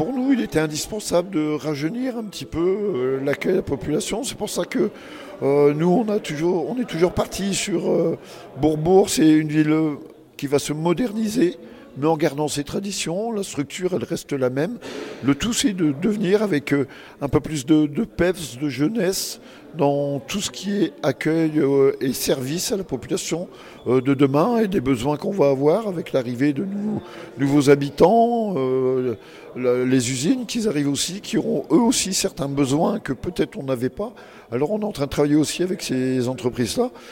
pour nous, il était indispensable de rajeunir un petit peu l'accueil de la population. C'est pour ça que nous, on est toujours parti sur Bourbourg. C'est une ville qui va se moderniser, mais en gardant ses traditions. La structure, elle reste la même. Le tout, c'est de devenir avec un peu plus de peps, de jeunesse, dans tout ce qui est accueil et service à la population de demain et des besoins qu'on va avoir avec l'arrivée de nouveaux habitants, les usines qui arrivent aussi, qui auront eux aussi certains besoins que peut-être on n'avait pas. Alors on est en train de travailler aussi avec ces entreprises-là